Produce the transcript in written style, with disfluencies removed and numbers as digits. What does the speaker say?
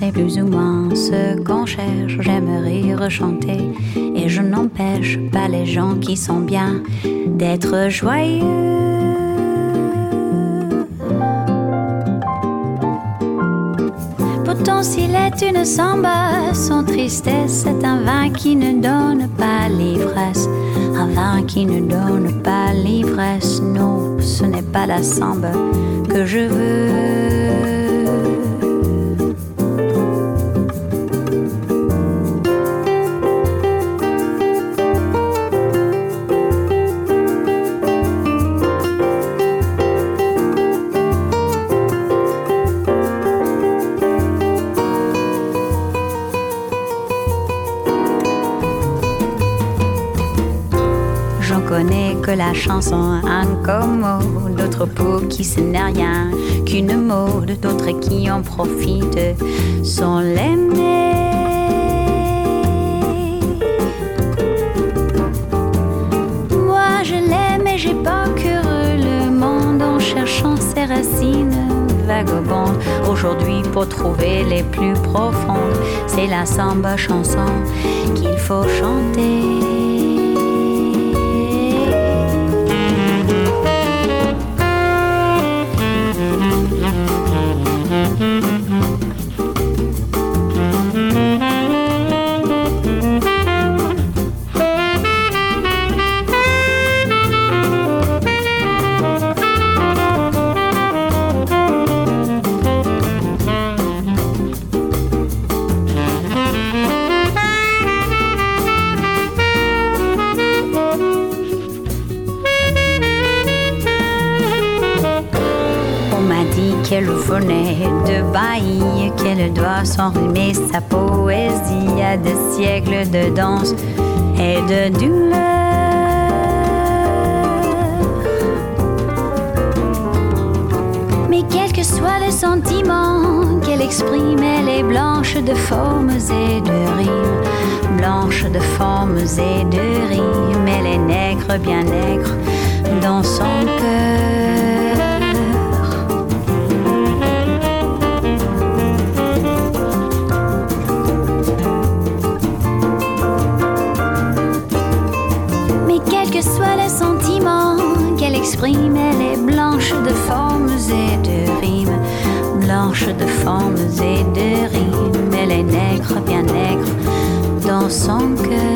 c'est plus ou moins ce qu'on cherche. J'aimerais rechanter et je n'empêche pas les gens qui sont bien d'être joyeux. Pourtant s'il est une samba, son tristesse est un vin qui ne donne pas l'ivresse. Un vin qui ne donne pas l'ivresse. Non, ce n'est pas la samba que je veux. Que la chanson incommode, d'autres pour qui ce n'est rien qu'une mode, d'autres qui en profitent sans l'aimer. Moi je l'aime et j'ai parcouru le monde en cherchant ses racines vagabondes. Aujourd'hui pour trouver les plus profondes, c'est la samba chanson qu'il faut chanter. Qu'elle venait de Bahie, qu'elle doit s'enrhumer sa poésie à des siècles de danse et de douleur. Mais quel que soit le sentiment qu'elle exprime, elle est blanche de formes et de rimes, blanche de formes et de rimes. Elle est nègre, bien nègre dans son cœur. Soit le sentiment qu'elle exprime, elle est blanche de formes et de rimes, blanche de formes et de rimes. Elle est nègre, bien nègre dans son cœur.